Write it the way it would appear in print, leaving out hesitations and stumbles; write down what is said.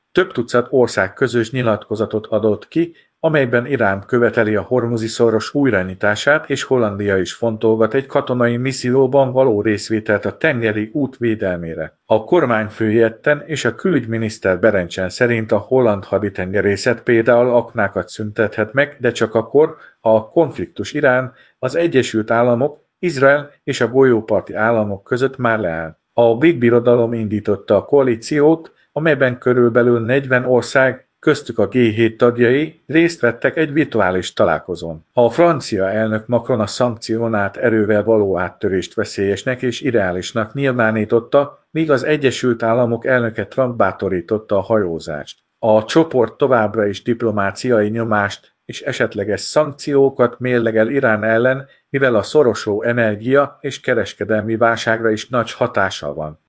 Több tucat ország közös nyilatkozatot adott ki, amelyben Irán követeli a Hormuzi-szoros újranyitását, és Hollandia is fontolgat egy katonai misszióban való részvételt a tengeri út védelmére. A kormányfő Jetten és a külügyminiszter Berencsen szerint a holland haditengerészet például aknákat szüntethet meg, de csak akkor, ha a konfliktus Irán, az Egyesült Államok, Izrael és a golyóparti államok között már leáll. A Big Birodalom indította a koalíciót, amelyben körülbelül 40 ország, köztük a G7 tagjai részt vettek egy virtuális találkozón. A francia elnök Macron a szankcionált erővel való áttörést veszélyesnek és irreálisnak nyilvánította, míg az Egyesült Államok elnöke Trump bátorította a hajózást. A csoport továbbra is diplomáciai nyomást és esetleges szankciókat mérlegel Irán ellen, mivel a szorosó energia és kereskedelmi válságra is nagy hatással van.